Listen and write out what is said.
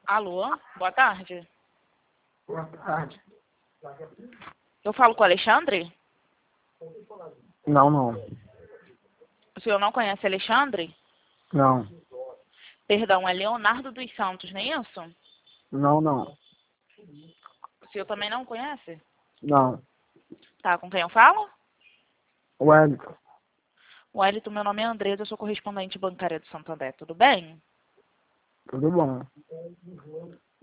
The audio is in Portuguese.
Alô, boa tarde. Boa tarde. Eu falo com o Alexandre? Não. O senhor não conhece Alexandre? Não. Perdão, é Leonardo dos Santos, não é isso? Não. O senhor também não conhece? Não. Tá, com quem eu falo? Wellington. Wellington, meu nome é Andresa, eu sou correspondente bancária do Santander, tudo bem? Tudo bom?